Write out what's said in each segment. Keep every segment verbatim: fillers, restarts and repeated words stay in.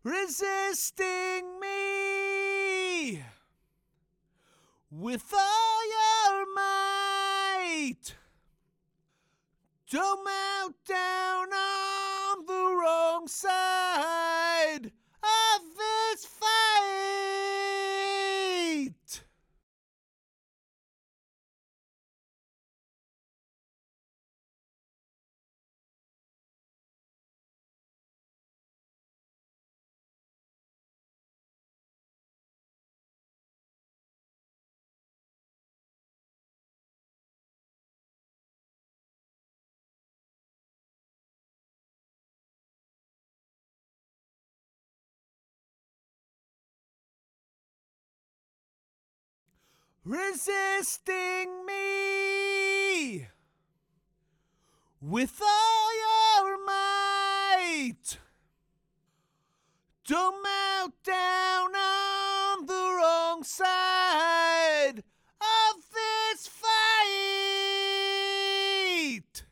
resisting me with all your might. Don't melt down on the wrong side of this fight. Resisting me with all your might. Don't melt down on the wrong side of this fight.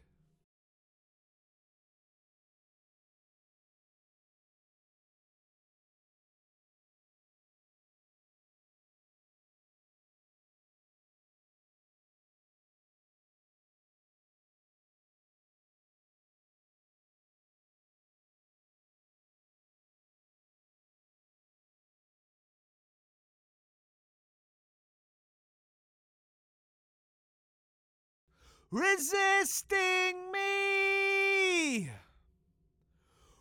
Resisting me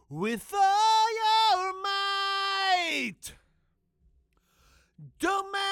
with all your might. Don't